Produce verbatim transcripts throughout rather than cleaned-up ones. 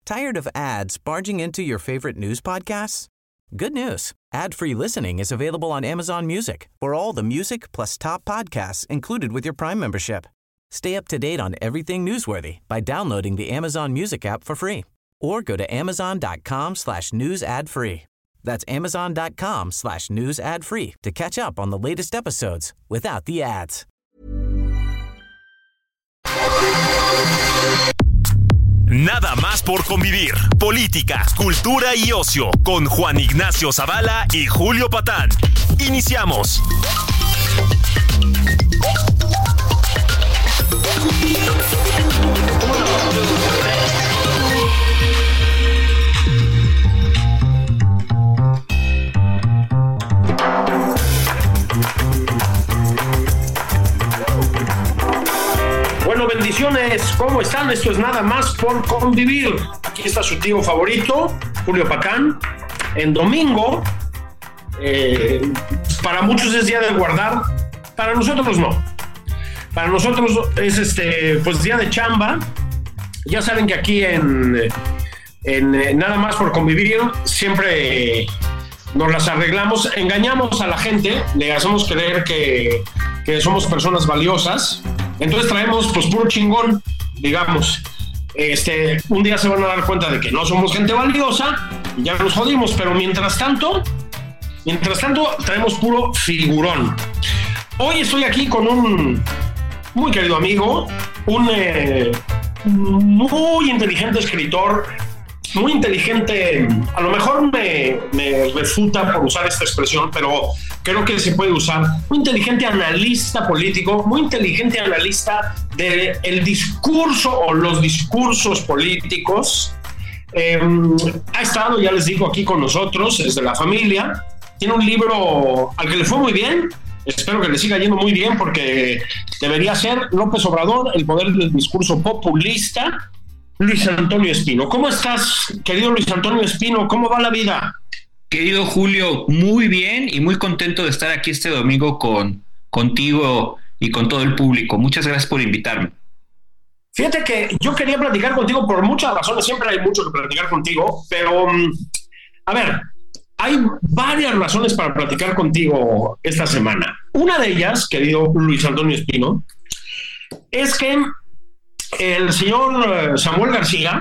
Tired of ads barging into your favorite news podcasts? Good news. Ad-free listening is available on Amazon Music for all the music plus top podcasts included with your Prime membership. Stay up to date on everything newsworthy by downloading the Amazon Music app for free or go to amazon.com slash news ad free. That's amazon.com slash news ad free to catch up on the latest episodes without the ads. Nada más por convivir. Política, cultura y ocio con Juan Ignacio Zavala y Julio Patán. Iniciamos. Bueno, bendiciones, ¿cómo están? Esto es Nada más por convivir. Aquí está su tío favorito, Julio Patán. En domingo, eh, para muchos es día de guardar, para nosotros no. Para nosotros es este, pues día de chamba. Ya saben que aquí en, en Nada más por convivir siempre nos las arreglamos, engañamos a la gente, le hacemos creer que, que somos personas valiosas. Entonces traemos pues puro chingón, digamos. Este, un día se van a dar cuenta de que no somos gente valiosa, y ya nos jodimos, pero mientras tanto, mientras tanto traemos puro figurón. Hoy estoy aquí con un muy querido amigo, un eh, muy inteligente escritor, muy inteligente, a lo mejor me, me refuta por usar esta expresión, pero creo que se puede usar. Muy inteligente analista político, muy inteligente analista del discurso o los discursos políticos. Eh, ha estado, ya les digo, aquí con nosotros, desde la familia. Tiene un libro al que le fue muy bien. Espero que le siga yendo muy bien porque debería ser López Obrador, el poder del discurso populista. Luis Antonio Espino. ¿Cómo estás, querido Luis Antonio Espino? ¿Cómo va la vida? Querido Julio, muy bien y muy contento de estar aquí este domingo con, contigo y con todo el público. Muchas gracias por invitarme. Fíjate que yo quería platicar contigo por muchas razones, siempre hay mucho que platicar contigo, pero a ver, hay varias razones para platicar contigo esta semana. Una de ellas, querido Luis Antonio Espino, es que el señor Samuel García,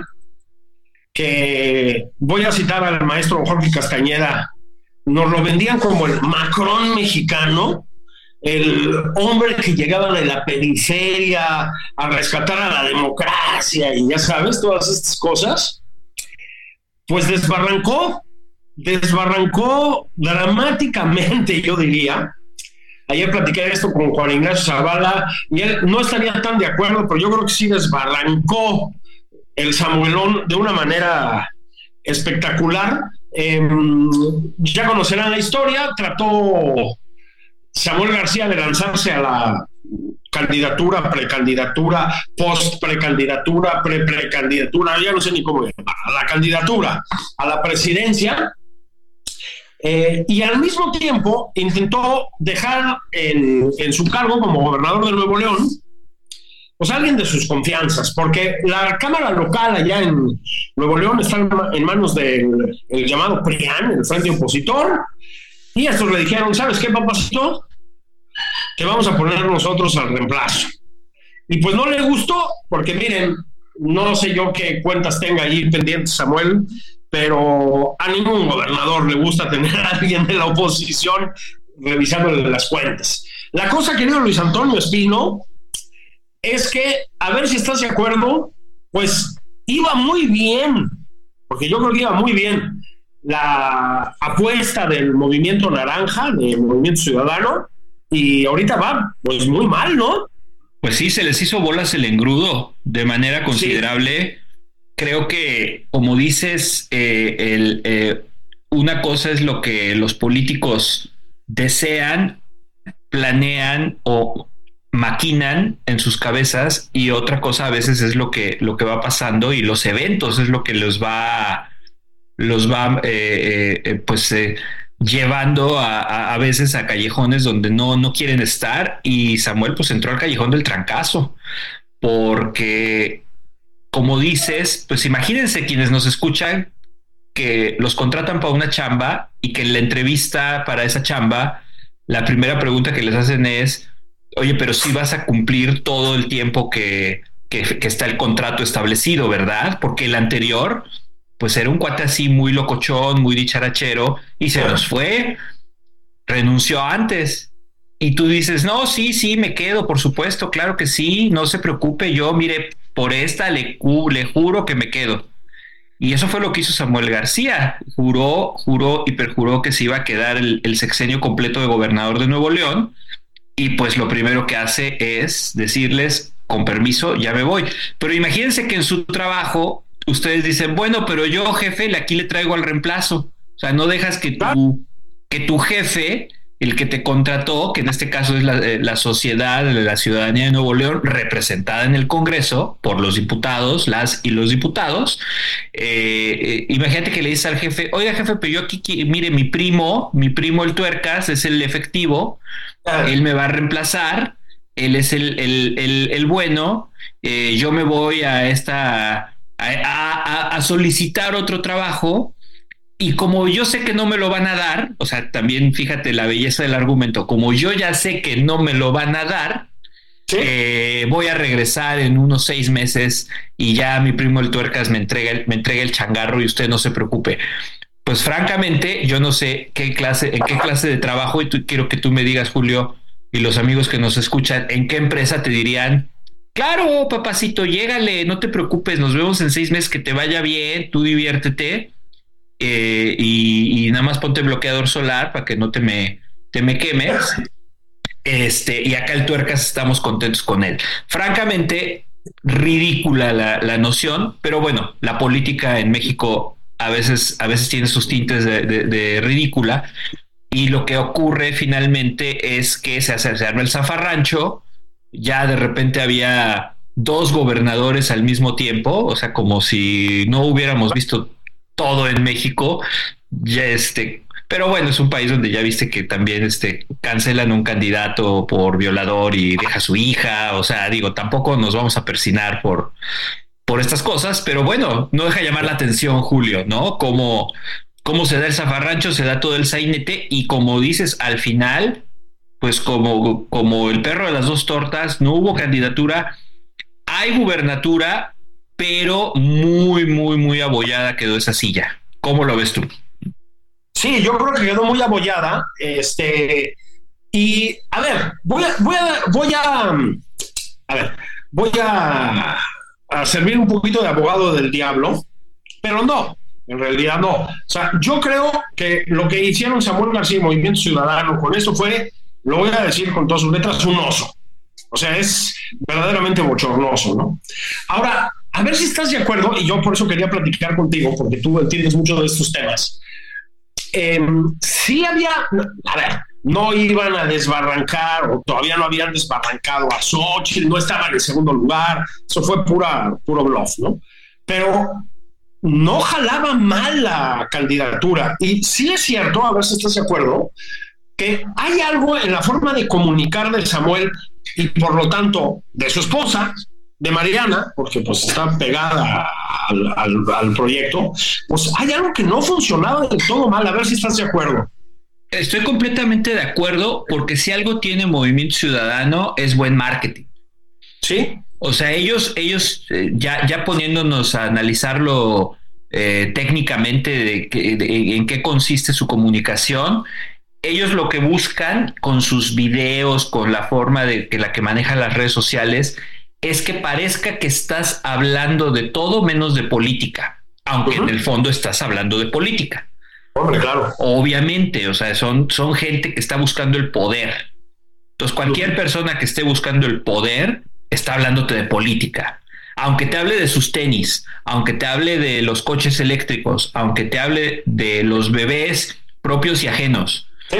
que voy a citar al maestro Jorge Castañeda, nos lo vendían como el Macron mexicano, el hombre que llegaba de la periferia a rescatar a la democracia y ya sabes, todas estas cosas, pues desbarrancó, desbarrancó dramáticamente, yo diría. Ayer platiqué esto con Juan Ignacio Zavala y él no estaría tan de acuerdo, pero yo creo que sí desbarrancó el Samuelón de una manera espectacular. Eh, ya conocerán la historia. Trató Samuel García de lanzarse a la candidatura, precandidatura, post-precandidatura, pre-precandidatura, ya no sé ni cómo llamar, a la candidatura, a la presidencia. Eh, y al mismo tiempo intentó dejar en, en su cargo como gobernador de Nuevo León pues alguien de sus confianzas, porque la cámara local allá en Nuevo León está en, en manos del el llamado PRIAN, el Frente Opositor, y estos le dijeron, ¿sabes qué, papacito? Que vamos a poner nosotros al reemplazo. Y pues no le gustó, porque miren, no sé yo qué cuentas tenga ahí pendientes Samuel, pero a ningún gobernador le gusta tener a alguien de la oposición revisándole las cuentas. La cosa, querido Luis Antonio Espino, es que, a ver si estás de acuerdo, pues iba muy bien, porque yo creo que iba muy bien la apuesta del Movimiento Naranja, del Movimiento Ciudadano, y ahorita va pues muy mal, ¿no? Pues sí, se les hizo bolas el engrudo de manera considerable. Sí. Creo que, como dices, eh, el, eh, una cosa es lo que los políticos desean, planean o maquinan en sus cabezas, y otra cosa a veces es lo que, lo que va pasando, y los eventos es lo que los va, los va eh, eh, pues eh, llevando a, a, a veces a callejones donde no, no quieren estar. Y Samuel pues entró al callejón del trancazo, porque como dices, pues imagínense quienes nos escuchan que los contratan para una chamba y que en la entrevista para esa chamba, la primera pregunta que les hacen es, oye, pero sí vas a cumplir todo el tiempo que, que, que está el contrato establecido, ¿verdad? Porque el anterior, pues era un cuate así muy locochón, muy dicharachero, y se nos fue, renunció antes. Y tú dices, no, sí, sí, me quedo, por supuesto, claro que sí, no se preocupe, yo, mire, por esta le, le juro que me quedo. Y eso fue lo que hizo Samuel García, juró, juró y perjuró que se iba a quedar el, el sexenio completo de gobernador de Nuevo León, y pues lo primero que hace es decirles, con permiso, ya me voy. Pero imagínense que en su trabajo ustedes dicen, bueno, pero yo, jefe, aquí le traigo al reemplazo. O sea, no dejas que tu, que tu jefe, el que te contrató, que en este caso es la, la sociedad de la ciudadanía de Nuevo León, representada en el Congreso por los diputados, las y los diputados, eh, eh, imagínate que le dices al jefe, oiga jefe, pero yo aquí, mire, mi primo, mi primo el Tuercas es el efectivo, ah. él me va a reemplazar, él es el, el, el, el bueno, eh, yo me voy a esta, a, a, a solicitar otro trabajo. Y como yo sé que no me lo van a dar, o sea, también fíjate la belleza del argumento, como yo ya sé que no me lo van a dar, ¿sí? eh, voy a regresar en unos seis meses y ya mi primo el Tuercas me entrega, me entrega el changarro y usted no se preocupe. Pues francamente, yo no sé qué clase, en qué clase de trabajo, y tú, quiero que tú me digas, Julio, y los amigos que nos escuchan, en qué empresa te dirían, claro, papacito, llégale, no te preocupes, nos vemos en seis meses, que te vaya bien, tú diviértete. Eh, y, y nada más ponte bloqueador solar para que no te me, te me quemes. Este, y acá el Tuercas estamos contentos con él. Francamente, ridícula la, la noción, pero bueno, la política en México a veces, a veces tiene sus tintes de, de, de ridícula. Y lo que ocurre finalmente es que se, hace, se arma el zafarrancho. Ya de repente había dos gobernadores al mismo tiempo, o sea, como si no hubiéramos visto todo en México, ya este, pero bueno, es un país donde ya viste que también este, cancelan un candidato por violador y deja a su hija, o sea, digo, tampoco nos vamos a persinar por, por estas cosas, pero bueno, no deja llamar la atención, Julio, ¿no? Cómo, cómo se da el zafarrancho, se da todo el sainete, y como dices, al final, pues como, como el perro de las dos tortas, no hubo candidatura, hay gubernatura, pero muy, muy, muy abollada quedó esa silla. ¿Cómo lo ves tú? Sí, yo creo que quedó muy abollada. Este, y a ver, voy a, voy a, voy a, a ver, voy a, a servir un poquito de abogado del diablo, pero no, en realidad no. O sea, yo creo que lo que hicieron Samuel García y Movimiento Ciudadano con esto fue, lo voy a decir con todas sus letras, un oso. O sea, es verdaderamente bochornoso, ¿no? Ahora, a ver si estás de acuerdo, y yo por eso quería platicar contigo, porque tú entiendes mucho de estos temas. Eh, sí había, a ver, no iban a desbarrancar, o todavía no habían desbarrancado a Xóchitl, no estaban en segundo lugar, eso fue pura, puro bluff, ¿no? Pero no jalaba mal la candidatura, y sí es cierto, a ver si estás de acuerdo, que hay algo en la forma de comunicar de Samuel, y por lo tanto de su esposa, de Mariana, porque pues está pegada al, al, al proyecto, pues hay algo que no funcionaba del todo mal. A ver si estás de acuerdo. Estoy completamente de acuerdo, porque si algo tiene Movimiento Ciudadano es buen marketing. Sí. O sea, ellos, ellos eh, ya, ya poniéndonos a analizarlo eh, técnicamente de, que, de en qué consiste su comunicación, ellos lo que buscan con sus videos, con la forma de que la que manejan las redes sociales, es que parezca que estás hablando de todo menos de política, aunque uh-huh. en el fondo estás hablando de política. Hombre, claro. Obviamente, o sea, son, son gente que está buscando el poder. Entonces, cualquier uh-huh. persona que esté buscando el poder está hablándote de política. Aunque te hable de sus tenis, aunque te hable de los coches eléctricos, aunque te hable de los bebés propios y ajenos, sí.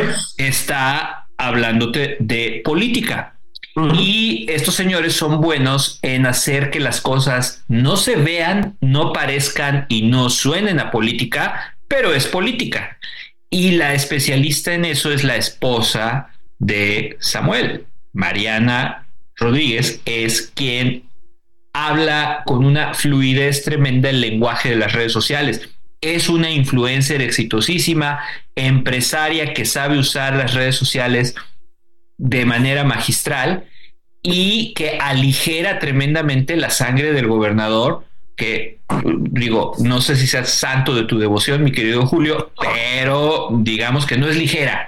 está hablándote de política. Uh-huh. Y estos señores son buenos en hacer que las cosas no se vean, no parezcan y no suenen a política, pero es política. Y la especialista en eso es la esposa de Samuel, Mariana Rodríguez, es quien habla con una fluidez tremenda el lenguaje de las redes sociales. Es una influencer exitosísima, empresaria que sabe usar las redes sociales de manera magistral y que aligera tremendamente la sangre del gobernador, que digo, no sé si seas santo de tu devoción, mi querido Julio, pero digamos que no es ligera.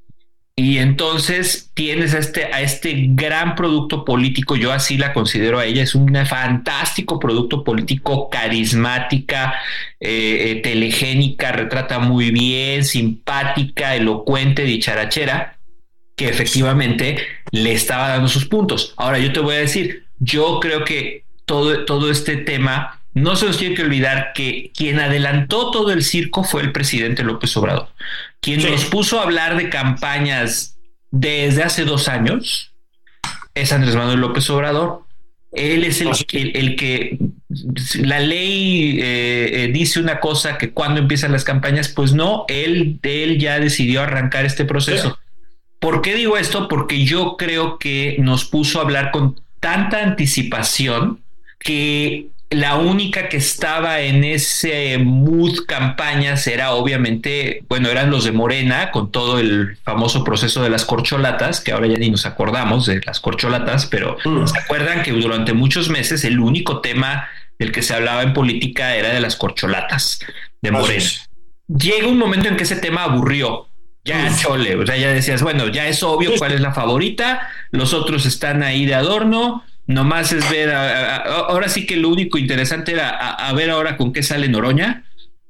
Y entonces tienes a este, a este gran producto político, yo así la considero a ella, es un fantástico producto político, carismática, eh, eh, telegénica, retrata muy bien, simpática, elocuente, dicharachera, que efectivamente le estaba dando sus puntos. Ahora yo te voy a decir, yo creo que todo, todo este tema, no se nos tiene que olvidar que quien adelantó todo el circo fue el presidente López Obrador. Quien sí. nos puso a hablar de campañas desde hace dos años es Andrés Manuel López Obrador. Él es el, el, el que la ley eh, eh, dice una cosa que cuando empiezan las campañas, pues no, él, él ya decidió arrancar este proceso. Sí. ¿Por qué digo esto? Porque yo creo que nos puso a hablar con tanta anticipación que la única que estaba en ese mood campañas era obviamente, bueno, eran los de Morena, con todo el famoso proceso de las corcholatas, que ahora ya ni nos acordamos de las corcholatas, pero mm. ¿se acuerdan que durante muchos meses el único tema del que se hablaba en política era de las corcholatas de Morena? Llega un momento en que ese tema aburrió. Ya mm. chole, o sea, ya decías, bueno, ya es obvio cuál es la favorita, los otros están ahí de adorno. Nomás es ver, a, a, ahora sí que lo único interesante era a, a ver ahora con qué sale Noroña.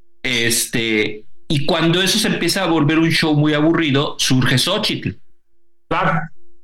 Este, y cuando eso se empieza a volver un show muy aburrido, surge Xóchitl. Claro.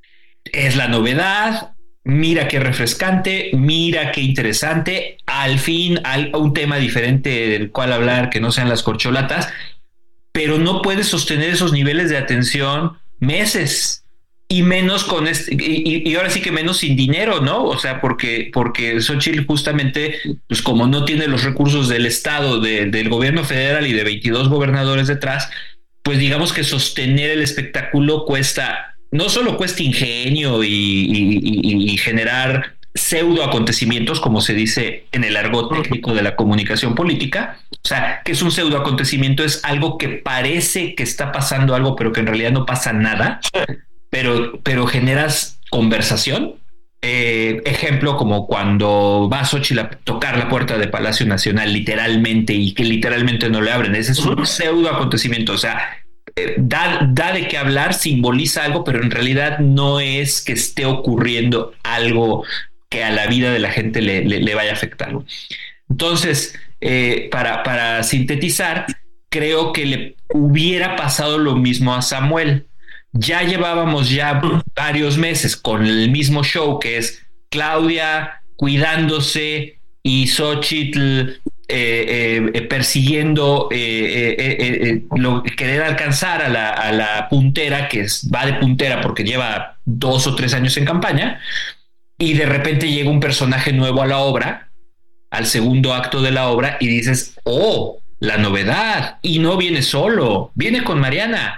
Es la novedad, mira qué refrescante, mira qué interesante. Al fin, hay un tema diferente del cual hablar que no sean las corcholatas, pero no puedes sostener esos niveles de atención meses. Y menos con este, y, y ahora sí que menos sin dinero, ¿no? O sea, porque, porque Xóchitl justamente, pues como no tiene los recursos del Estado, de, del gobierno federal y de veintidós gobernadores detrás, pues digamos que sostener el espectáculo cuesta, no solo cuesta ingenio y, y, y, y generar pseudo acontecimientos, como se dice en el argot técnico de la comunicación política. O sea, que es un pseudo acontecimiento, es algo que parece que está pasando algo, pero que en realidad no pasa nada. Pero, pero generas conversación. Eh, ejemplo, como cuando va Xóchitl a tocar la puerta de Palacio Nacional, literalmente, y que literalmente no le abren. Ese es un pseudo acontecimiento. O sea, eh, da, da de qué hablar, simboliza algo, pero en realidad no es que esté ocurriendo algo que a la vida de la gente le, le, le vaya a afectar. Entonces, eh, para, para sintetizar, creo que le hubiera pasado lo mismo a Samuel. Ya llevábamos ya varios meses con el mismo show, que es Claudia cuidándose y Xóchitl eh, eh, persiguiendo, eh, eh, eh, lo, querer alcanzar a la, a la puntera, que es, va de puntera porque lleva dos o tres años en campaña, y de repente llega un personaje nuevo a la obra, al segundo acto de la obra, y dices, oh, la novedad, y no viene solo, viene con Mariana.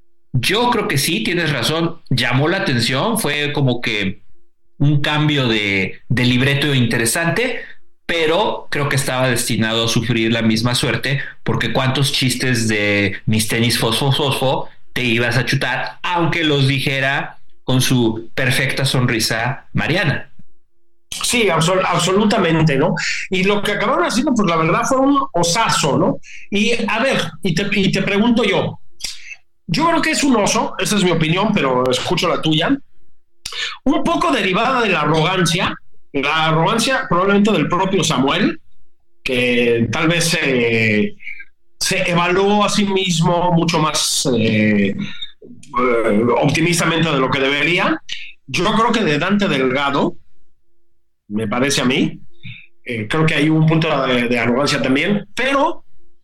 Yo creo que sí, tienes razón, llamó la atención, fue como que un cambio de, de libreto interesante, pero creo que estaba destinado a sufrir la misma suerte, porque cuántos chistes de mis tenis fosfo fosfo te ibas a chutar, aunque los dijera con su perfecta sonrisa Mariana. Sí, absol- absolutamente, ¿no? Y lo que acabaron haciendo, pues la verdad fue un osazo, ¿no? Y a ver, y te, y te pregunto yo, Yo creo que es un oso, esa es mi opinión, pero escucho la tuya, un poco derivada de la arrogancia, la arrogancia probablemente del propio Samuel, que tal vez eh, se evaluó a sí mismo mucho más eh, eh, optimistamente de lo que debería. Yo creo que de Dante Delgado, me parece a mí, eh, creo que hay un punto de, de arrogancia también, pero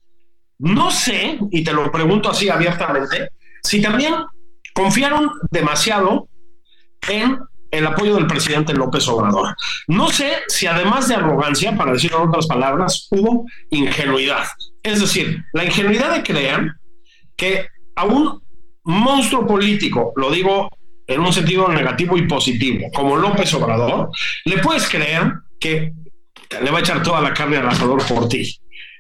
no sé, y te lo pregunto así abiertamente, si también confiaron demasiado en el apoyo del presidente López Obrador. No sé si además de arrogancia, para decirlo en otras palabras, hubo ingenuidad. Es decir, la ingenuidad de creer que a un monstruo político, lo digo en un sentido negativo y positivo, como López Obrador, le puedes creer que le va a echar toda la carne al asador por ti.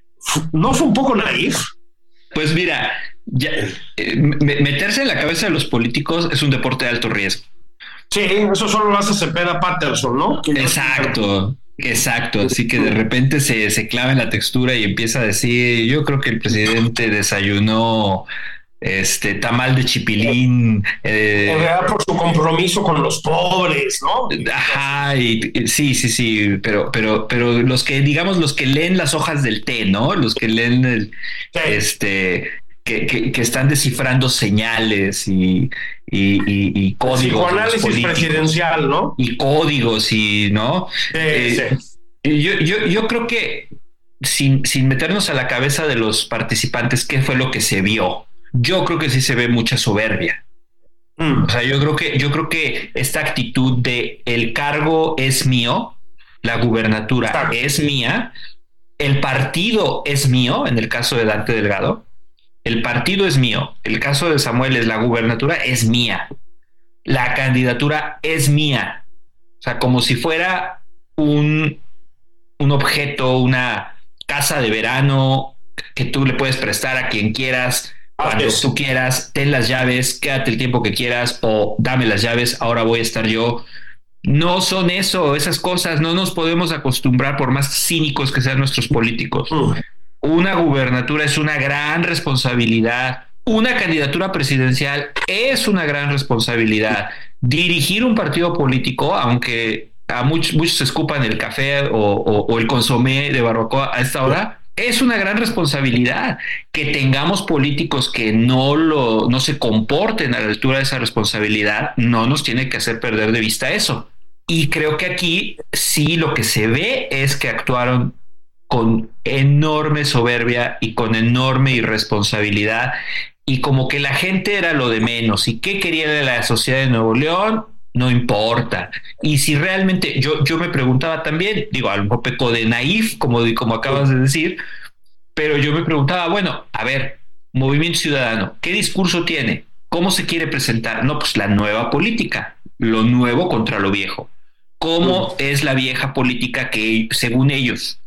¿No fue un poco naif? Pues mira, ya, eh, meterse en la cabeza de los políticos es un deporte de alto riesgo. Sí, eso solo lo hace Cepeda Patterson, ¿no? Que exacto, exacto. Así que de repente se, se clava en la textura y empieza a decir, yo creo que el presidente desayunó este tamal de chipilín. Eh, en realidad por su compromiso con los pobres, ¿no? Ajá, y, y, sí, sí, sí, pero, pero, pero los que, digamos, los que leen las hojas del té, ¿no? Los que leen el, sí. este... Que, que, que están descifrando señales y, y, y, y códigos. Psicoanálisis presidencial, ¿no? Y códigos y, ¿no? Sí, eh, sí. Yo, yo, yo creo que sin, sin meternos a la cabeza de los participantes, ¿qué fue lo que se vio? Yo creo que sí se ve mucha soberbia. Mm. O sea, yo creo que, yo creo que esta actitud de el cargo es mío, la gubernatura Exacto. es mía, el partido es mío, en el caso de Dante Delgado. El partido es mío. El caso de Samuel es la gubernatura es mía. La candidatura es mía. O sea, como si fuera un, un objeto, una casa de verano que tú le puedes prestar a quien quieras, cuando tú quieras, ten las llaves, quédate el tiempo que quieras o dame las llaves, ahora voy a estar yo. No son eso, esas cosas. No nos podemos acostumbrar por más cínicos que sean nuestros políticos. Uh. Una gubernatura es una gran responsabilidad. Una candidatura presidencial es una gran responsabilidad. Dirigir un partido político, aunque a muchos, muchos escupan el café o, o, o el consomé de barbacoa a esta hora, es una gran responsabilidad. Que tengamos políticos que no, lo, no se comporten a la altura de esa responsabilidad no nos tiene que hacer perder de vista eso. Y creo que aquí sí lo que se ve es que actuaron con enorme soberbia y con enorme irresponsabilidad y como que la gente era lo de menos y qué quería de la sociedad de Nuevo León no importa. Y si realmente yo, yo me preguntaba también, digo, a lo mejor peco de naif como, como acabas de decir, pero yo me preguntaba, bueno, a ver, Movimiento Ciudadano, ¿qué discurso tiene? ¿Cómo se quiere presentar? No, pues la nueva política, lo nuevo contra lo viejo. ¿Cómo es la vieja política que según ellos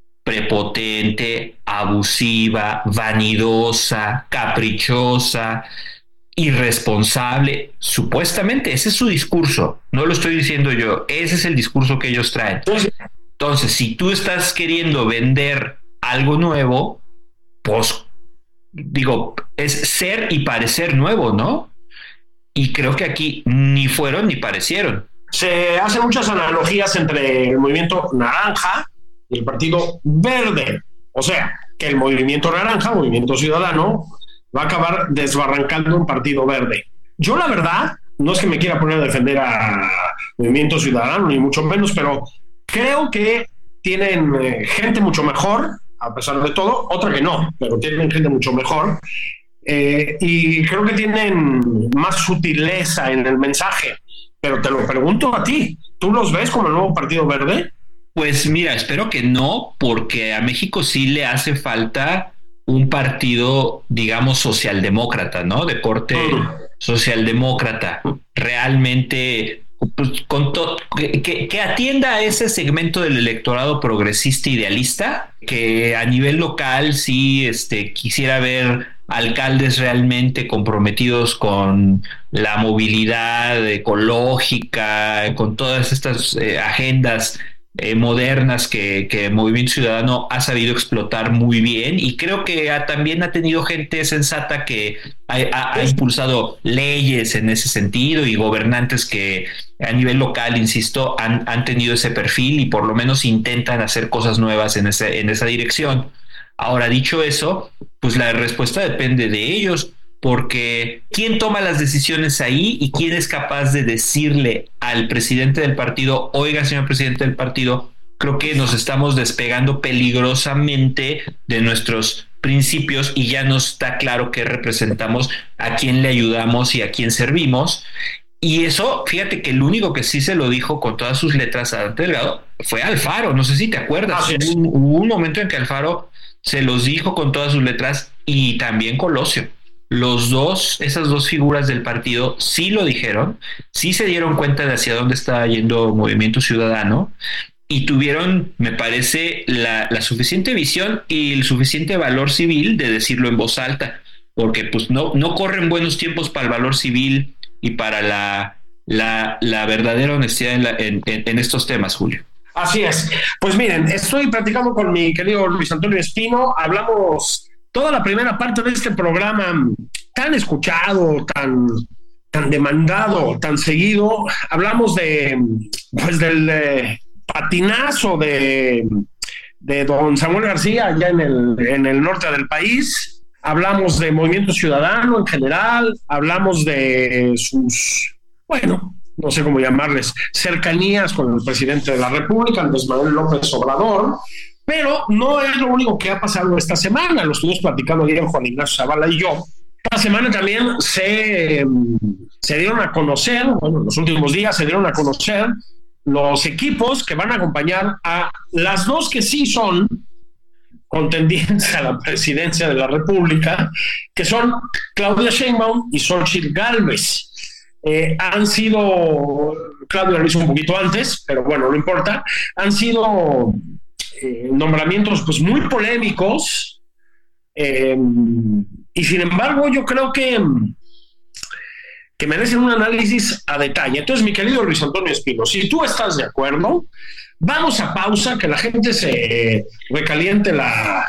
prepotente, abusiva, vanidosa, caprichosa, irresponsable? Supuestamente ese es su discurso, no lo estoy diciendo yo, ese es el discurso que ellos traen. Entonces, si tú estás queriendo vender algo nuevo, pues digo, es ser y parecer nuevo, ¿no? Y creo que aquí ni fueron ni parecieron. Se hacen muchas analogías entre el movimiento naranja y el partido verde. O sea, que el movimiento naranja, Movimiento Ciudadano, va a acabar desbarrancando un partido verde. Yo, la verdad, no es que me quiera poner a defender a Movimiento Ciudadano, ni mucho menos, pero creo que tienen eh, gente mucho mejor, a pesar de todo, otra que no, pero tienen gente mucho mejor. Eh, y creo que tienen más sutileza en el mensaje. Pero te lo pregunto a ti, ¿tú los ves como el nuevo Partido Verde? Pues mira, espero que no, porque a México sí le hace falta un partido, digamos, socialdemócrata, ¿no? De corte uh-huh. socialdemócrata, realmente pues, con to- que, que, que atienda a ese segmento del electorado progresista idealista, que a nivel local sí este, quisiera ver alcaldes realmente comprometidos con la movilidad ecológica, con todas estas eh, agendas eh, modernas que, que Movimiento Ciudadano ha sabido explotar muy bien, y creo que ha, también ha tenido gente sensata que ha, ha, ha impulsado leyes en ese sentido y gobernantes que a nivel local, insisto, han, han tenido ese perfil y por lo menos intentan hacer cosas nuevas en, ese, en esa dirección. Ahora, dicho eso, pues la respuesta depende de ellos, porque ¿quién toma las decisiones ahí y quién es capaz de decirle al presidente del partido, oiga, señor presidente del partido, creo que nos estamos despegando peligrosamente de nuestros principios y ya no está claro qué representamos, a quién le ayudamos y a quién servimos? Y eso, fíjate que el único que sí se lo dijo con todas sus letras a Dante Delgado fue Alfaro. No sé si te acuerdas, ah, sí. hubo, hubo un momento en que Alfaro se los dijo con todas sus letras, y también Colosio. Los dos, esas dos figuras del partido sí lo dijeron, sí se dieron cuenta de hacia dónde estaba yendo Movimiento Ciudadano, y tuvieron, me parece, la, la suficiente visión y el suficiente valor civil de decirlo en voz alta, porque pues no, no corren buenos tiempos para el valor civil y para la, la, la verdadera honestidad en, la, en, en, en estos temas, Julio. Así es. Pues miren, estoy platicando con mi querido Luis Antonio Espino, hablamos toda la primera parte de este programa tan escuchado, tan... tan demandado, tan seguido, hablamos de pues del eh, patinazo de, de don Samuel García allá en el, en el norte del país, hablamos de Movimiento Ciudadano en general, hablamos de sus, bueno, no sé cómo llamarles, cercanías con el presidente de la República, Andrés Manuel López Obrador, pero no es lo único que ha pasado esta semana, lo estuvimos platicando ayer Juan Ignacio Zavala y yo. Esta semana también se, se dieron a conocer, bueno, en los últimos días se dieron a conocer los equipos que van a acompañar a las dos que sí son contendientes a la presidencia de la República, que son Claudia Sheinbaum y Xóchitl Gálvez. Eh, han sido, Claudia lo hizo un poquito antes, pero bueno, no importa, han sido eh, nombramientos pues muy polémicos, eh, y sin embargo yo creo que, que merecen un análisis a detalle. Entonces, mi querido Luis Antonio Espino, si tú estás de acuerdo, vamos a pausa, que la gente se recaliente la,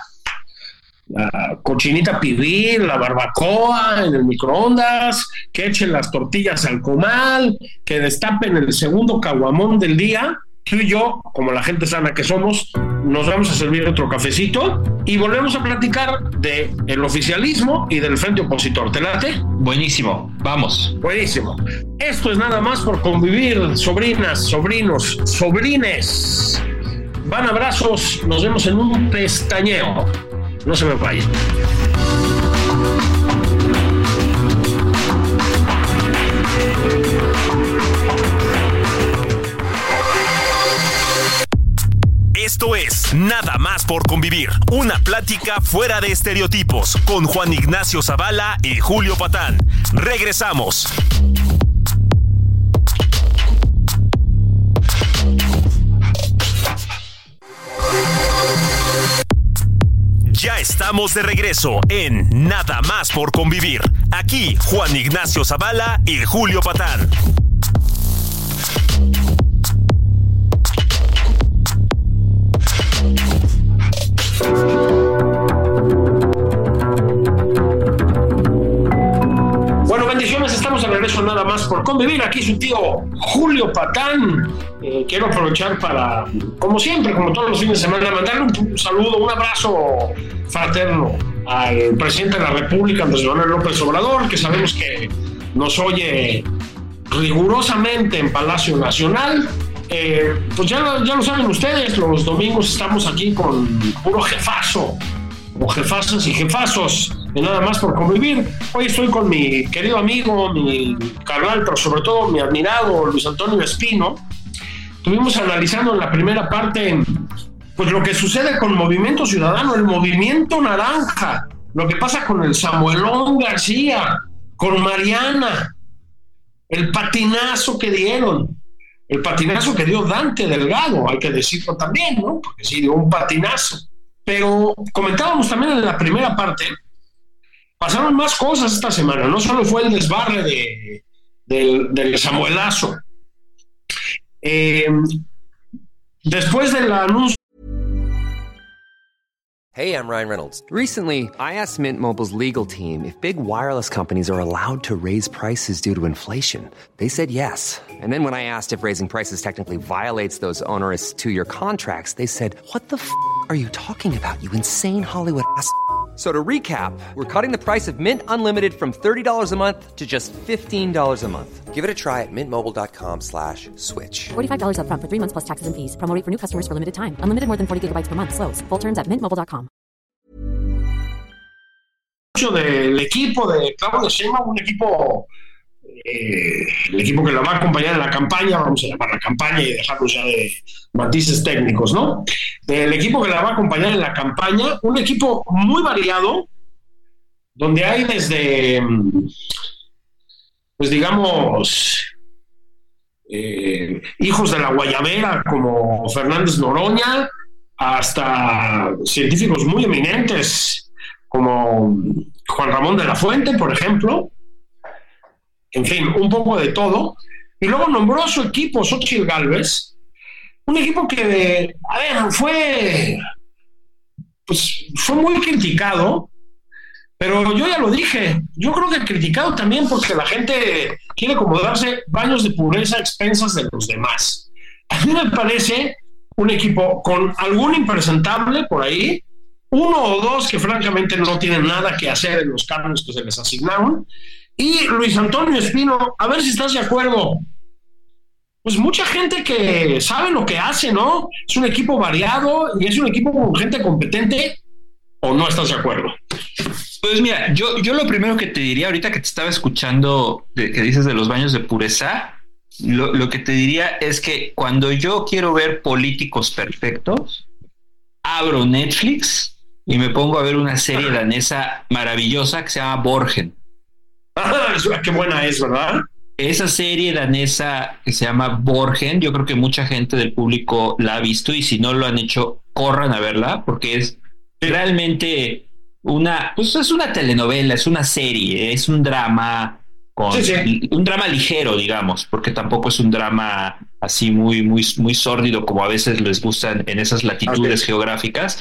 la cochinita pibil, la barbacoa en el microondas, que echen las tortillas al comal, que destapen el segundo caguamón del día. Tú y yo, como la gente sana que somos, nos vamos a servir otro cafecito y volvemos a platicar de el oficialismo y del frente opositor. ¿Te late? Buenísimo, vamos. Buenísimo. Esto es Nada Más por Convivir, sobrinas, sobrinos, sobrines. Van abrazos, nos vemos en un pestañeo. No se me vayan. Esto es Nada Más por Convivir, una plática fuera de estereotipos con Juan Ignacio Zavala y Julio Patán. Regresamos. Ya estamos de regreso en Nada Más por Convivir. Aquí Juan Ignacio Zavala y Julio Patán. Bueno, bendiciones, estamos de regreso Nada Más por Convivir. Aquí su tío Julio Patán. Eh, quiero aprovechar para, como siempre, como todos los fines de semana, mandarle un, un saludo, un abrazo fraterno al presidente de la República, Andrés Manuel López Obrador, que sabemos que nos oye rigurosamente en Palacio Nacional. Eh, pues ya, ya lo saben ustedes, los domingos estamos aquí con puro jefazo, o jefazas y jefazos de Nada Más por Convivir. Hoy estoy con mi querido amigo, mi carnal, pero sobre todo mi admirado Luis Antonio Espino. Estuvimos analizando en la primera parte pues lo que sucede con Movimiento Ciudadano, el Movimiento Naranja, lo que pasa con el Samuelón García, con Mariana, el patinazo que dieron. El patinazo que dio Dante Delgado, hay que decirlo también, ¿no? Porque sí, dio un patinazo. Pero comentábamos también en la primera parte, pasaron más cosas esta semana, no solo fue el desbarre de, del, del Samuelazo. Eh, después del anuncio. Hey, I'm Ryan Reynolds. Recently, I asked Mint Mobile's legal team if big wireless companies are allowed to raise prices due to inflation. They said yes. And then when I asked if raising prices technically violates those onerous two-year contracts, they said, what the f*** are you talking about, you insane Hollywood ass f- So to recap, we're cutting the price of Mint Unlimited from thirty dollars a month to just fifteen dollars a month. Give it a try at mintmobile.com slash switch. forty-five dollars up front for three months plus taxes and fees. Promo rate for new customers for limited time. Unlimited more than forty gigabytes per month. Slows full terms at mint mobile dot com. Del equipo de Claudia Sheinbaum, un equipo, eh, el equipo que la va a acompañar en la campaña, vamos a llamar la campaña y dejarnos ya de matices técnicos, ¿no? El equipo que la va a acompañar en la campaña, un equipo muy variado, donde hay desde, pues digamos, eh, hijos de la guayabera como Fernández Noroña, hasta científicos muy eminentes como Juan Ramón de la Fuente, por ejemplo. En fin, un poco de todo. Y luego nombró a su equipo, Xóchitl Gálvez, un equipo que, a ver, fue, pues, fue muy criticado, pero yo ya lo dije, yo creo que criticado también porque la gente quiere como darse baños de pureza a expensas de los demás. A mí me parece un equipo con algún impresentable por ahí, uno o dos que francamente no tienen nada que hacer en los cargos que se les asignaron, y Luis Antonio Espino, a ver si estás de acuerdo. Pues mucha gente que sabe lo que hace, ¿no? Es un equipo variado y es un equipo con gente competente, ¿o no estás de acuerdo? Pues mira, yo, yo lo primero que te diría ahorita que te estaba escuchando, de, que dices de los baños de pureza, lo, lo que te diría es que cuando yo quiero ver políticos perfectos, abro Netflix y me pongo a ver una serie danesa maravillosa que se llama Borgen. Ah, qué buena es, ¿verdad? Esa serie danesa que se llama Borgen, yo creo que mucha gente del público la ha visto y si no lo han hecho, corran a verla porque es realmente una, pues es una telenovela, es una serie, es un drama con sí, sí. un drama ligero, digamos, porque tampoco es un drama así muy, muy, muy sórdido como a veces les gustan en esas latitudes okay. geográficas.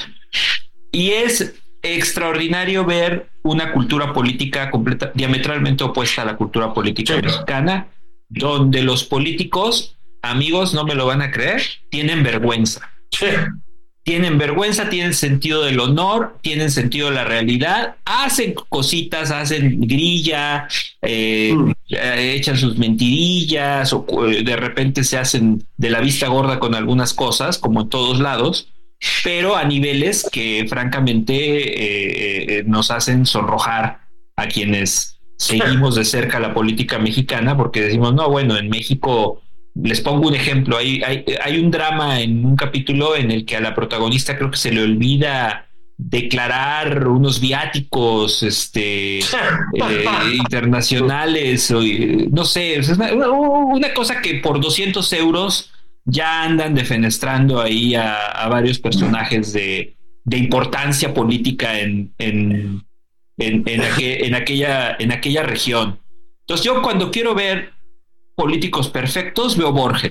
Y es extraordinario ver una cultura política completa, diametralmente opuesta a la cultura política sí. mexicana, donde los políticos, amigos, no me lo van a creer, tienen vergüenza. Sí. Tienen vergüenza, tienen sentido del honor, tienen sentido de la realidad, hacen cositas, hacen grilla, eh, mm. eh, echan sus mentirillas, o eh, de repente se hacen de la vista gorda con algunas cosas, como en todos lados, pero a niveles que francamente eh, eh, nos hacen sonrojar a quienes seguimos de cerca la política mexicana, porque decimos, no, bueno, en México, les pongo un ejemplo, hay, hay, hay un drama en un capítulo en el que a la protagonista creo que se le olvida declarar unos viáticos este, eh, internacionales, o, no sé, es una, una cosa que por doscientos euros ya andan defenestrando ahí a, a varios personajes de, de importancia política en, en, en, en, aqu- en, aquella, en aquella región. Entonces yo cuando quiero ver políticos perfectos veo Borgen.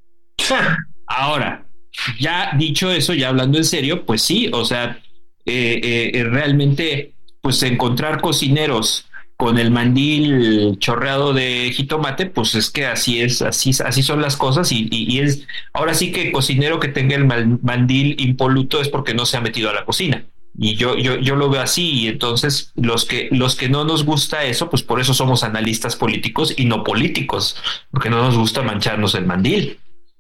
Ahora, ya dicho eso, ya hablando en serio, pues sí, o sea, eh, eh, realmente pues encontrar cocineros con el mandil chorreado de jitomate, pues es que así es, así, así son las cosas y, y, y es, ahora sí que cocinero que tenga el mandil impoluto es porque no se ha metido a la cocina. Y yo, yo, yo lo veo así, y entonces los que, los que no nos gusta eso, pues por eso somos analistas políticos y no políticos, porque no nos gusta mancharnos el mandil,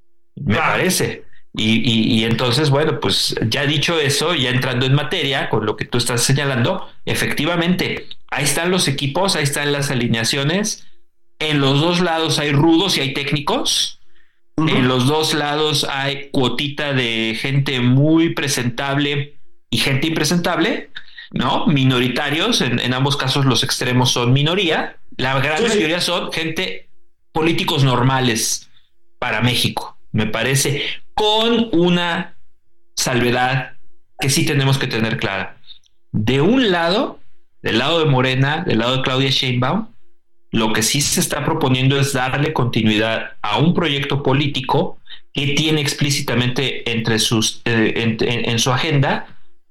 me ah. parece. Y, y, y entonces, bueno, pues ya dicho eso, ya entrando en materia con lo que tú estás señalando, efectivamente, ahí están los equipos, ahí están las alineaciones, en los dos lados hay rudos y hay técnicos, uh-huh. en los dos lados hay cuotita de gente muy presentable y gente impresentable, ¿no? Minoritarios, en, en ambos casos los extremos son minoría, la gran sí, mayoría sí. son gente, políticos normales para México, me parece, con una salvedad que sí tenemos que tener clara. De un lado, del lado de Morena, del lado de Claudia Sheinbaum, lo que sí se está proponiendo es darle continuidad a un proyecto político que tiene explícitamente entre sus, eh, en, en, en su agenda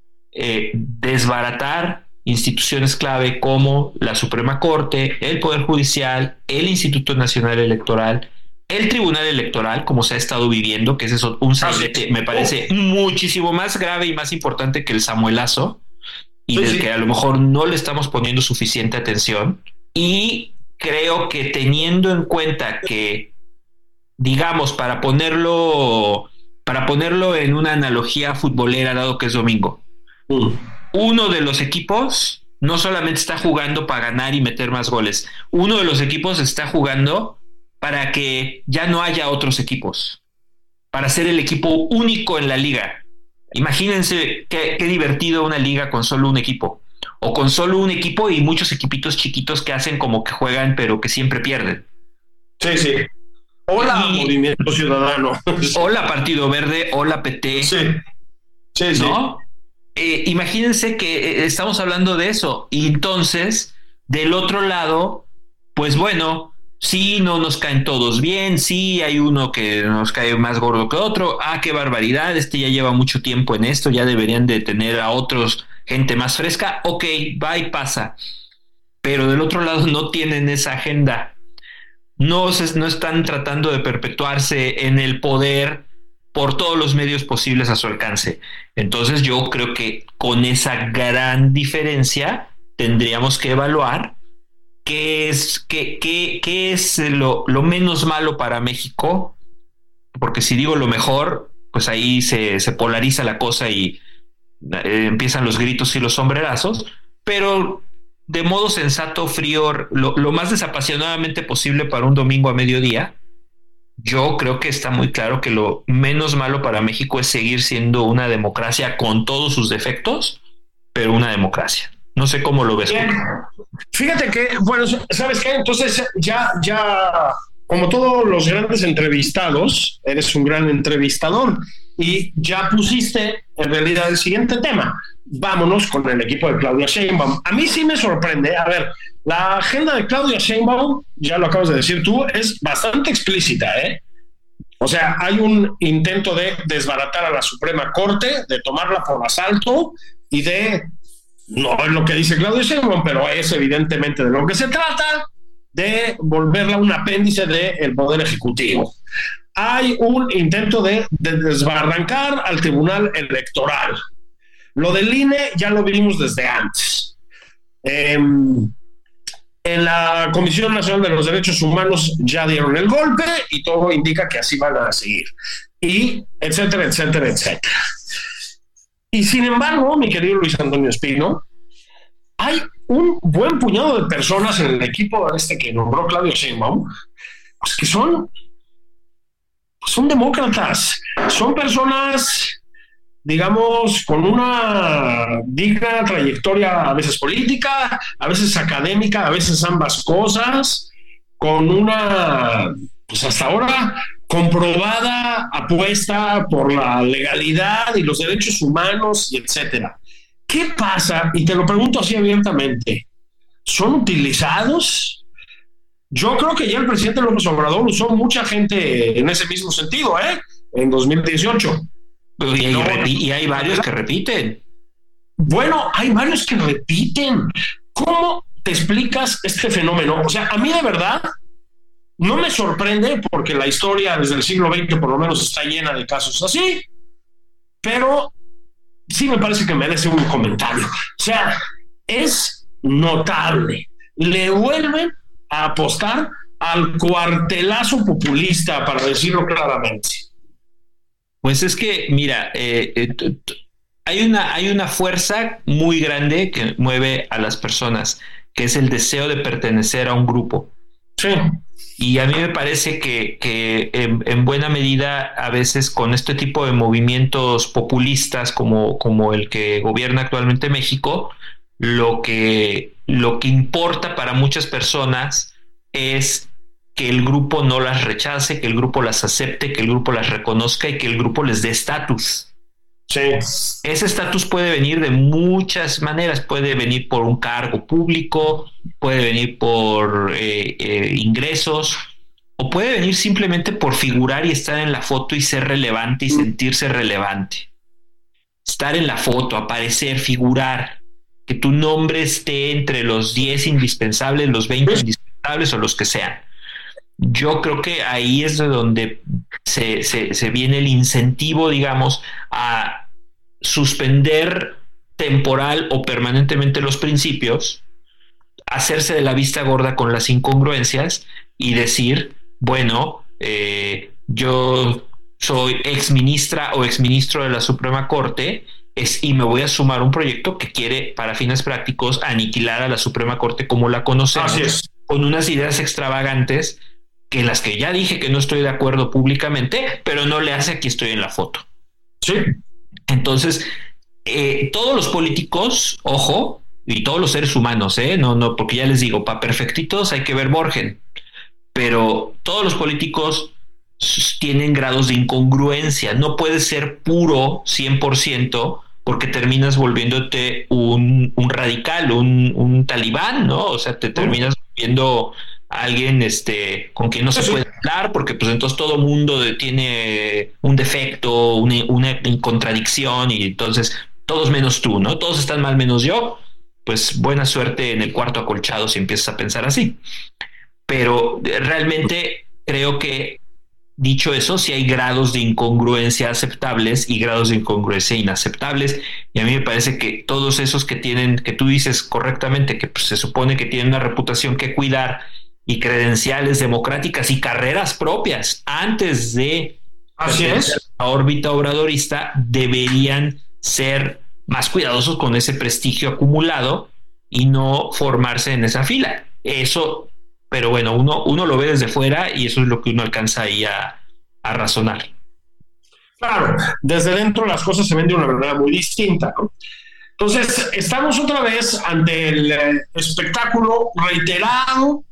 eh, desbaratar instituciones clave como la Suprema Corte, el Poder Judicial, el Instituto Nacional Electoral, el Tribunal Electoral, como se ha estado viviendo, que ese es un sainete, me parece muchísimo más grave y más importante que el Samuelazo, y sí, del sí. que a lo mejor no le estamos poniendo suficiente atención. Y creo que teniendo en cuenta que, digamos, para ponerlo, para ponerlo en una analogía futbolera, dado que es domingo, uh. uno de los equipos no solamente está jugando para ganar y meter más goles, uno de los equipos está jugando para que ya no haya otros equipos, para ser el equipo único en la liga. Imagínense qué, qué divertido una liga con solo un equipo, o con solo un equipo y muchos equipitos chiquitos que hacen como que juegan pero que siempre pierden. Sí, sí. Hola, y, Movimiento Ciudadano. Hola, Partido Verde, hola, P T. Sí, sí, ¿no? Sí. Eh, imagínense que estamos hablando de eso. Y entonces, del otro lado, pues bueno, sí, no nos caen todos bien, sí, hay uno que nos cae más gordo que otro, ah, qué barbaridad, este ya lleva mucho tiempo en esto, ya deberían de tener a otros, gente más fresca, ok, va y pasa. Pero del otro lado no tienen esa agenda, no, se, no están tratando de perpetuarse en el poder por todos los medios posibles a su alcance. Entonces yo creo que con esa gran diferencia tendríamos que evaluar qué es, qué, qué, qué es lo, lo menos malo para México, porque si digo lo mejor, pues ahí se, se polariza la cosa y eh, empiezan los gritos y los sombrerazos, pero de modo sensato, frío, lo, lo más desapasionadamente posible para un domingo a mediodía, yo creo que está muy claro que lo menos malo para México es seguir siendo una democracia con todos sus defectos, pero una democracia. No sé cómo lo ves. Bien. Fíjate que, bueno, ¿sabes qué? Entonces ya, ya, como todos los grandes entrevistados, eres un gran entrevistador y ya pusiste en realidad el siguiente tema. Vámonos con el equipo de Claudia Sheinbaum. A mí sí me sorprende. A ver, la agenda de Claudia Sheinbaum, ya lo acabas de decir tú, es bastante explícita, ¿eh? O sea, hay un intento de desbaratar a la Suprema Corte, de tomarla por asalto y de, no es lo que dice Claudia Sheinbaum, pero es evidentemente de lo que se trata, de volverla un apéndice del Poder Ejecutivo. Hay un intento de, de desbarrancar al Tribunal Electoral. Lo del I N E ya lo vimos desde antes. Eh, en la Comisión Nacional de los Derechos Humanos ya dieron el golpe y todo indica que así van a seguir. Y etcétera, etcétera, etcétera. Y sin embargo, mi querido Luis Antonio Espino, hay un buen puñado de personas en el equipo este que nombró Claudia Sheinbaum, pues que son, son demócratas, son personas, digamos, con una digna trayectoria, a veces política, a veces académica, a veces ambas cosas, con una, pues hasta ahora, comprobada apuesta por la legalidad y los derechos humanos, y etcétera. ¿Qué pasa? Y te lo pregunto así abiertamente, ¿son utilizados? Yo creo que ya el presidente López Obrador usó mucha gente en ese mismo sentido, ¿eh? En dos mil dieciocho. Y hay, no, y hay varios que repiten. Bueno, hay varios que repiten. ¿Cómo te explicas este fenómeno? O sea, a mí de verdad no me sorprende porque la historia desde el siglo veinte por lo menos está llena de casos así, pero sí me parece que merece un comentario. O sea, es notable. Le vuelven a apostar al cuartelazo populista, para decirlo claramente. Pues es que, mira, eh, eh, t- t- hay una, hay una fuerza muy grande que mueve a las personas, que es el deseo de pertenecer a un grupo. Sí. Y a mí me parece que, que en, en buena medida, a veces con este tipo de movimientos populistas como, como el que gobierna actualmente México, lo que, lo que importa para muchas personas es que el grupo no las rechace, que el grupo las acepte, que el grupo las reconozca y que el grupo les dé estatus. Sí. Ese estatus puede venir de muchas maneras, puede venir por un cargo público, puede venir por eh, eh, ingresos, o puede venir simplemente por figurar y estar en la foto y ser relevante y sentirse relevante. Estar en la foto, aparecer, figurar, que tu nombre esté entre los diez indispensables, los veinte indispensables o los que sean. Yo creo que ahí es de donde se, se, se viene el incentivo, digamos, a suspender temporal o permanentemente los principios, hacerse de la vista gorda con las incongruencias y decir, bueno, eh, yo soy exministra o exministro de la Suprema Corte es, y me voy a sumar a un proyecto que quiere, para fines prácticos, aniquilar a la Suprema Corte como la conocemos, con unas ideas extravagantes que en las que ya dije que no estoy de acuerdo públicamente, pero no le hace aquí estoy en la foto. Sí. Entonces, eh, todos los políticos, ojo, y todos los seres humanos, ¿eh? No, no, porque ya les digo, para perfectitos hay que ver Borgen, pero todos los políticos tienen grados de incongruencia. No puedes ser puro cien por ciento porque terminas volviéndote un, un radical, un, un talibán, ¿no? O sea, te terminas volviendo alguien este, con quien no se puede hablar, porque pues entonces todo mundo tiene un defecto, una, una contradicción, y entonces todos menos tú, ¿no? Todos están mal menos yo. Pues buena suerte en el cuarto acolchado si empiezas a pensar así. Pero realmente creo que, dicho eso, sí hay grados de incongruencia aceptables y grados de incongruencia inaceptables, y a mí me parece que todos esos que tienen, que tú dices correctamente, que pues, se supone que tienen una reputación que cuidar y credenciales democráticas y carreras propias antes de Así es. la órbita obradorista, deberían ser más cuidadosos con ese prestigio acumulado y no formarse en esa fila. Eso... Pero bueno, uno, uno lo ve desde fuera y eso es lo que uno alcanza ahí a, a razonar. Claro, desde dentro las cosas se ven de una manera muy distinta, ¿no? Entonces, estamos otra vez ante el eh, espectáculo reiterado,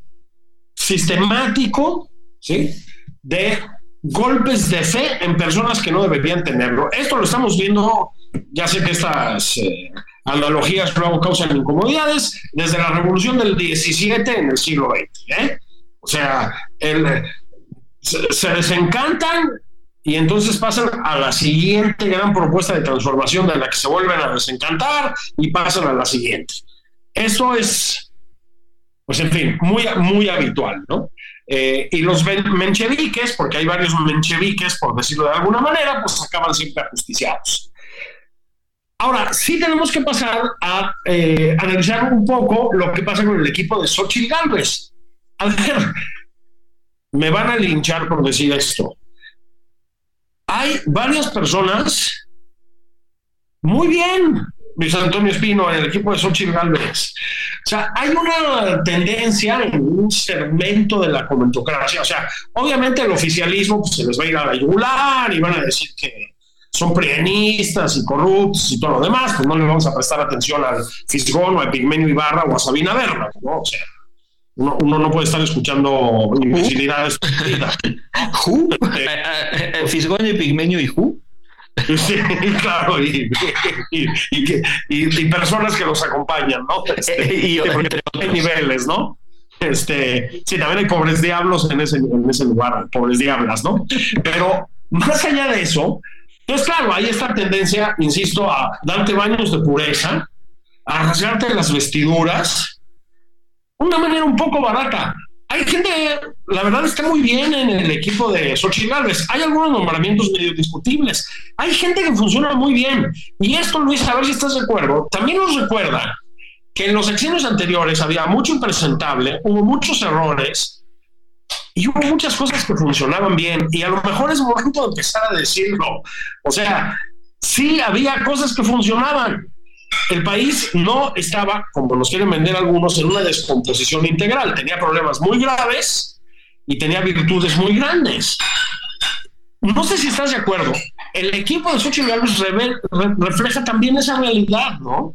sistemático, ¿sí?, de golpes de fe en personas que no deberían tenerlo. Esto lo estamos viendo, ya sé que estas... Eh, analogías luego causan incomodidades desde la revolución del diecisiete en el siglo veinte, ¿eh? O sea, el, se, se desencantan y entonces pasan a la siguiente gran propuesta de transformación, de la que se vuelven a desencantar y pasan a la siguiente. Eso es, pues en fin, muy, muy habitual, ¿no? Eh, y los mencheviques, porque hay varios mencheviques, por decirlo de alguna manera, pues acaban siempre ajusticiados. Ahora, sí tenemos que pasar a eh, analizar un poco lo que pasa con el equipo de Xóchitl Gálvez. A ver, me van a linchar por decir esto. Hay varias personas muy bien, Luis Antonio Espino, en el equipo de Xóchitl Gálvez. O sea, hay una tendencia en un segmento de la comentocracia. O sea, obviamente el oficialismo pues, se les va a ir a la yugular y van a decir que son prienistas y corruptos y todo lo demás, pues no le vamos a prestar atención al Fisgón o a Epigmenio Ibarra o a Sabina Berna, ¿no? O sea, uno, uno no puede estar escuchando imbecilidades. ¿Who? ¿Fisgón, Epigmenio y who? Sí, claro, y, y, y, y, y, y personas que los acompañan, ¿no? Este, y entre otros niveles, ¿no? Este, sí, también hay pobres diablos en ese, en ese lugar, pobres diablas, ¿no? Pero más allá de eso, entonces, claro, hay esta tendencia, insisto, a darte baños de pureza, a rasgarte las vestiduras, una manera un poco barata. Hay gente, la verdad, está muy bien en el equipo de Xóchitl Gálvez. Hay algunos nombramientos medio discutibles. Hay gente que funciona muy bien. Y esto, Luis, a ver si estás de acuerdo, también nos recuerda que en los sexenios anteriores había mucho impresentable, hubo muchos errores, y hubo muchas cosas que funcionaban bien, y a lo mejor es momento de empezar a decirlo. O sea, sí había cosas que funcionaban. El país no estaba, como nos quieren vender algunos, en una descomposición integral. Tenía problemas muy graves y tenía virtudes muy grandes. No sé si estás de acuerdo. El equipo de Xóchitl Gálvez re- re- refleja también esa realidad, ¿no?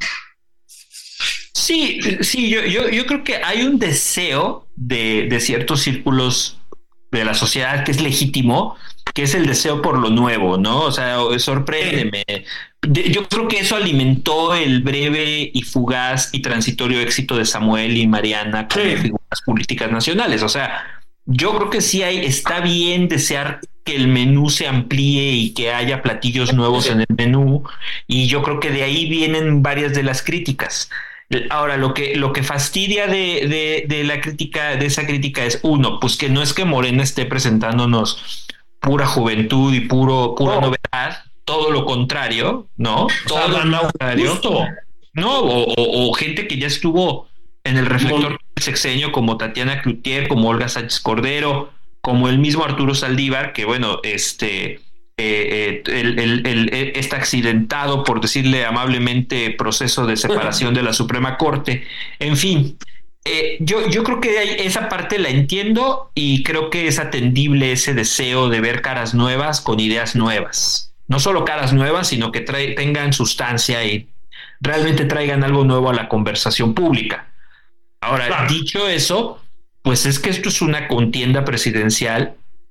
Sí, sí, yo, yo, yo creo que hay un deseo de, de ciertos círculos de la sociedad que es legítimo, que es el deseo por lo nuevo, ¿no? O sea, sorpréndeme. Yo creo que eso alimentó el breve y fugaz y transitorio éxito de Samuel y Mariana como sí. figuras políticas nacionales. O sea, yo creo que sí hay, está bien desear que el menú se amplíe y que haya platillos nuevos en el menú, y yo creo que de ahí vienen varias de las críticas. Ahora, lo que, lo que fastidia de, de, de la crítica, de esa crítica es, uno, pues que no es que Morena esté presentándonos pura juventud y puro, pura no. novedad, todo lo contrario, ¿no? Todo o sea, lo contrario. Justo. No, o, o, o gente que ya estuvo en el reflector del sexenio, como Tatiana Cloutier, como Olga Sánchez Cordero, como el mismo Arturo Saldívar, que bueno, este... Eh, eh, el, el, el, este accidentado, por decirle amablemente, proceso de separación de la Suprema Corte. En fin, eh, yo, yo creo que esa parte la entiendo, y creo que es atendible ese deseo de ver caras nuevas con ideas nuevas. No solo caras nuevas, sino que trae, tengan sustancia y realmente traigan algo nuevo a la conversación pública. Ahora, claro. Dicho eso, pues es que esto es una contienda presidencial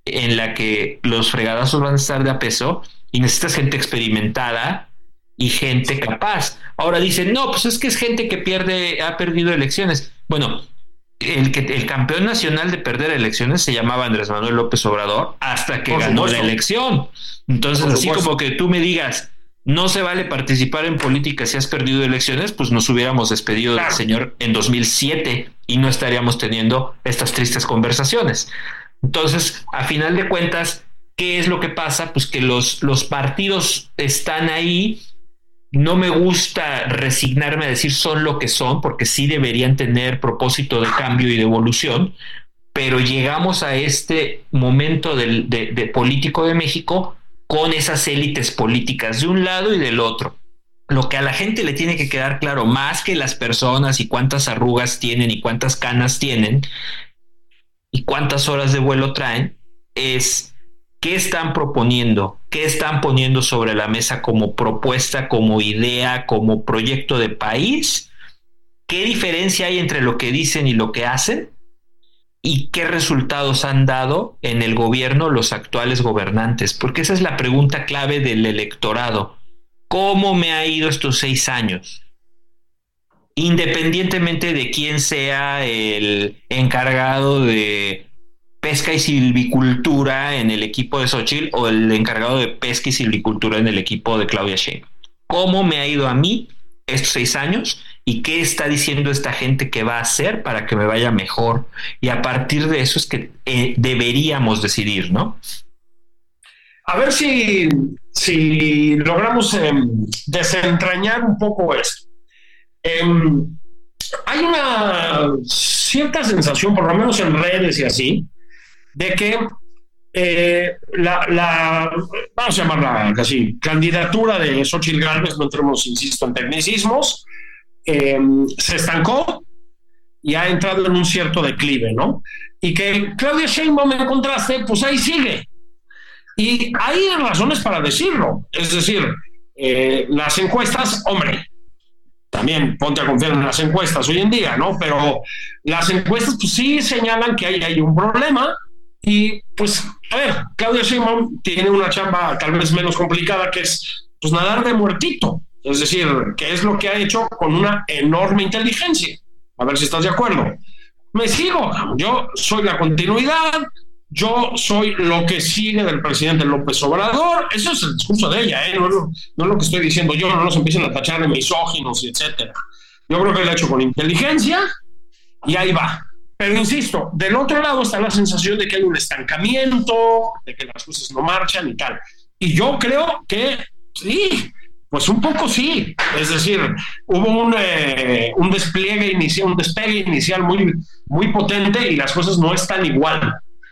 en la que los fregadazos van a estar de a peso y necesitas gente experimentada y gente capaz. Ahora dicen, no, pues es que es gente que pierde, ha perdido elecciones. Bueno, el que el campeón nacional de perder elecciones se llamaba Andrés Manuel López Obrador hasta que Por ganó supuesto. la elección. Entonces, Por así supuesto. como que tú me digas, no se vale participar en política si has perdido elecciones, pues nos hubiéramos despedido Claro. del señor en dos mil siete y no estaríamos teniendo estas tristes conversaciones. Entonces, a final de cuentas, ¿qué es lo que pasa? Pues que los, los partidos están ahí. No me gusta resignarme a decir son lo que son, porque sí deberían tener propósito de cambio y de evolución, pero llegamos a este momento del, de, de político de México con esas élites políticas de un lado y del otro. Lo que a la gente le tiene que quedar claro, más que las personas y cuántas arrugas tienen y cuántas canas tienen y cuántas horas de vuelo traen, es qué están proponiendo, qué están poniendo sobre la mesa como propuesta, como idea, como proyecto de país, qué diferencia hay entre lo que dicen y lo que hacen y qué resultados han dado en el gobierno los actuales gobernantes, porque esa es la pregunta clave del electorado. ¿Cómo me ha ido estos seis años? Independientemente de quién sea el encargado de pesca y silvicultura en el equipo de Xóchitl o el encargado de pesca y silvicultura en el equipo de Claudia Sheinbaum. ¿Cómo me ha ido a mí estos seis años y qué está diciendo esta gente que va a hacer para que me vaya mejor? Y a partir de eso es que eh, deberíamos decidir, ¿no? A ver si, si logramos eh, desentrañar un poco esto. Eh, hay una cierta sensación, por lo menos en redes y así, de que eh, la, la, vamos a llamarla casi, candidatura de Xóchitl Gálvez, no entremos, insisto, en tecnicismos, eh, se estancó y ha entrado en un cierto declive, ¿no? Y que Claudia Sheinbaum, en contraste, pues ahí sigue. Y hay razones para decirlo. Es decir, eh, las encuestas, hombre, también ponte a confiar en las encuestas hoy en día, ¿no? Pero las encuestas pues sí señalan que hay, hay un problema y pues, a ver, Claudia Sheinbaum tiene una chamba tal vez menos complicada que es pues nadar de muertito. Es decir, que es lo que ha hecho con una enorme inteligencia. A ver si estás de acuerdo. Me sigo, yo soy la continuidad, yo soy lo que sigue del presidente López Obrador. Eso es el discurso de ella, ¿eh? no, no, no es lo que estoy diciendo yo, no nos empiecen a tachar de misóginos, etcétera. Yo creo que lo ha hecho con inteligencia y ahí va. Pero insisto, del otro lado está la sensación de que hay un estancamiento, de que las cosas no marchan y tal. Y yo creo que sí, pues un poco sí. Es decir, hubo un, eh, un despliegue inicial, un despegue inicial muy, muy potente y las cosas no están igual.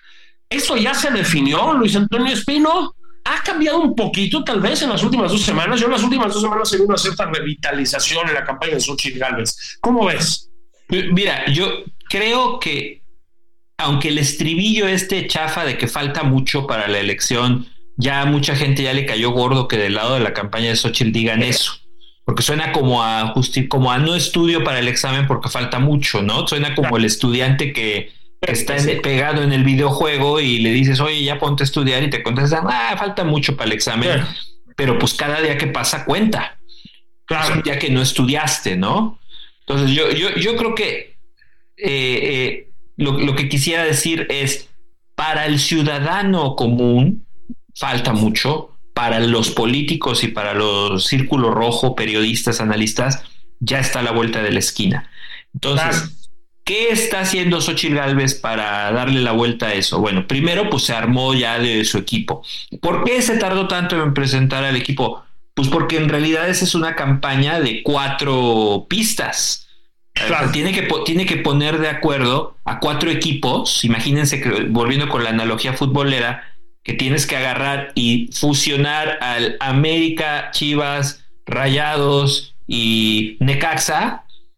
Eso ya se definió, Luis Antonio Espino. Ha cambiado un poquito, tal vez, en las últimas dos semanas. Yo en las últimas dos semanas he visto una cierta revitalización en la campaña de Xóchitl Gálvez. ¿Cómo ves? Mira, yo creo que, aunque el estribillo este chafa de que falta mucho para la elección, ya a mucha gente ya le cayó gordo que del lado de la campaña de Xóchitl digan eso. Porque suena como a, justi- como a no estudio para el examen porque falta mucho, ¿no? Suena como el estudiante que... que está en, pegado en el videojuego y le dices, oye, ya ponte a estudiar y te contestan, ah, falta mucho para el examen, sí. Pero pues cada día que pasa cuenta, claro, ya que no estudiaste, ¿no? Entonces yo, yo, yo creo que eh, eh, lo, lo que quisiera decir es, para el ciudadano común falta mucho, para los políticos y para los círculos rojo, periodistas, analistas, ya está a la vuelta de la esquina. Entonces, claro. ¿Qué está haciendo Xóchitl Gálvez para darle la vuelta a eso? Bueno, primero pues se armó ya de su equipo. ¿Por qué se tardó tanto en presentar al equipo? Pues porque en realidad esa es una campaña de cuatro pistas. Claro. O sea, tiene que, tiene que poner de acuerdo a cuatro equipos. Imagínense que, volviendo con la analogía futbolera, que tienes que agarrar y fusionar al América, Chivas, Rayados y Necaxa.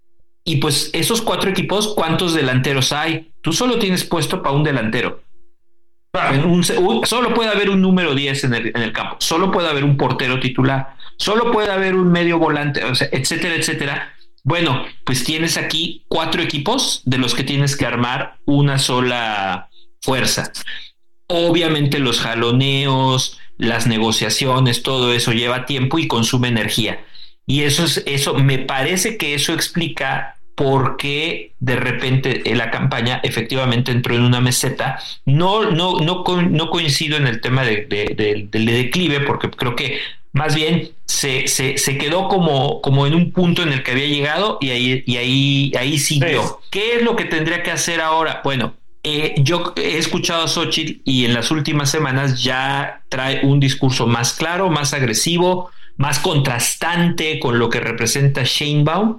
Y pues esos cuatro equipos, ¿cuántos delanteros hay? Tú solo tienes puesto para un delantero. Claro. Un, un, solo puede haber un número diez en el, en el campo. Solo puede haber un portero titular. Solo puede haber un medio volante, o sea, etcétera, etcétera. Bueno, pues tienes aquí cuatro equipos de los que tienes que armar una sola fuerza. Obviamente los jaloneos, las negociaciones, todo eso lleva tiempo y consume energía. Y eso es, eso me parece que eso explica por qué de repente la campaña efectivamente entró en una meseta. No, no, no, no coincido en el tema de, de, de, del declive, porque creo que más bien se, se, se quedó como, como en un punto en el que había llegado y ahí, y ahí, ahí siguió. Sí. ¿Qué es lo que tendría que hacer ahora? Bueno, eh, yo he escuchado a Xóchitl y en las últimas semanas ya trae un discurso más claro, más agresivo, más contrastante con lo que representa Sheinbaum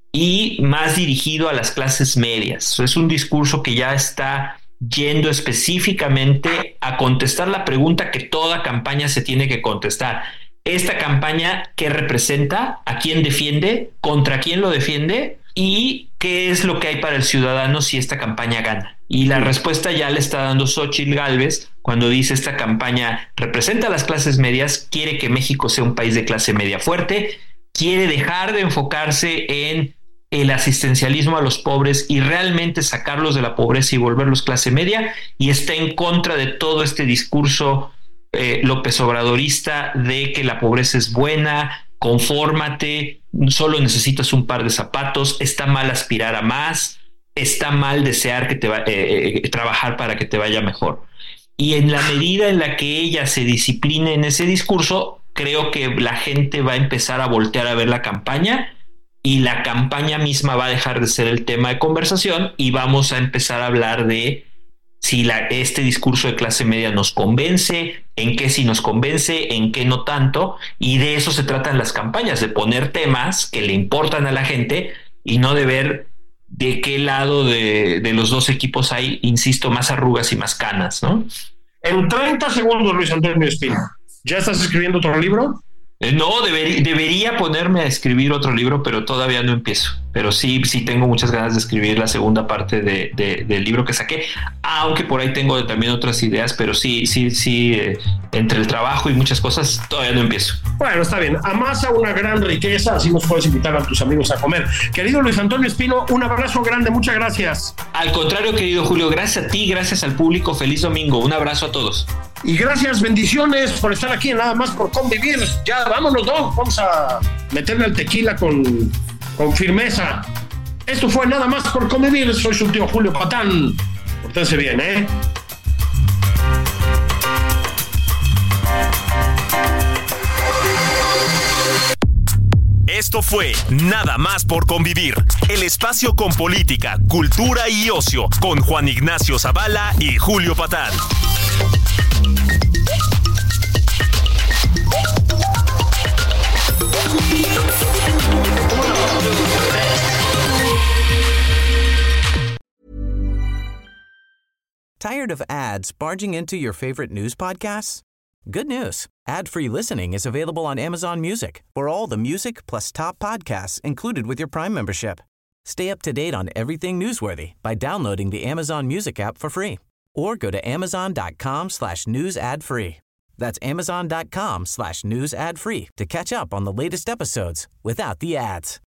y más dirigido a las clases medias. Es un discurso que ya está yendo específicamente a contestar la pregunta que toda campaña se tiene que contestar. Esta campaña, ¿qué representa? ¿A quién defiende? ¿Contra quién lo defiende? ¿Y qué es lo que hay para el ciudadano si esta campaña gana? Y la respuesta ya le está dando Xóchitl Gálvez cuando dice esta campaña representa a las clases medias, quiere que México sea un país de clase media fuerte, quiere dejar de enfocarse en el asistencialismo a los pobres y realmente sacarlos de la pobreza y volverlos clase media, y está en contra de todo este discurso eh, López Obradorista de que la pobreza es buena, confórmate, solo necesitas un par de zapatos, está mal aspirar a más, está mal desear que te va, eh, eh, trabajar para que te vaya mejor. Y en la medida en la que ella se discipline en ese discurso, creo que la gente va a empezar a voltear a ver la campaña y la campaña misma va a dejar de ser el tema de conversación y vamos a empezar a hablar de si la, este discurso de clase media nos convence, en qué sí nos convence, en qué no tanto, y de eso se tratan las campañas, de poner temas que le importan a la gente y no de ver de qué lado de, de los dos equipos hay, insisto, más arrugas y más canas, ¿no? En treinta segundos, Luis Antonio Espino, ¿ya estás escribiendo otro libro? Eh, no, deber, debería ponerme a escribir otro libro, pero todavía no empiezo. Pero sí, sí tengo muchas ganas de escribir la segunda parte de, de, del libro que saqué, aunque por ahí tengo también otras ideas, pero sí, sí, sí, eh, entre el trabajo y muchas cosas, todavía no empiezo. Bueno, está bien. Amasa una gran riqueza, así nos puedes invitar a tus amigos a comer. Querido Luis Antonio Espino, un abrazo grande, muchas gracias. Al contrario, querido Julio, gracias a ti, gracias al público, feliz domingo, un abrazo a todos. Y gracias, bendiciones por estar aquí en Nada Más por Convivir. Ya, vámonos, ¿no? Vamos a meterle al tequila con, con firmeza. Esto fue Nada Más por Convivir. Soy su tío Julio Patán. Pórtense bien, ¿eh? Esto fue Nada Más por Convivir, el espacio con política, cultura y ocio, con Juan Ignacio Zavala y Julio Patán. Tired of ads barging into your favorite news podcasts? Good news. Ad-free listening is available on Amazon Music for all the music plus top podcasts included with your Prime membership. Stay up to date on everything newsworthy by downloading the Amazon Music app for free or go to amazon.com slash news ad free. That's amazon.com slash news ad free to catch up on the latest episodes without the ads.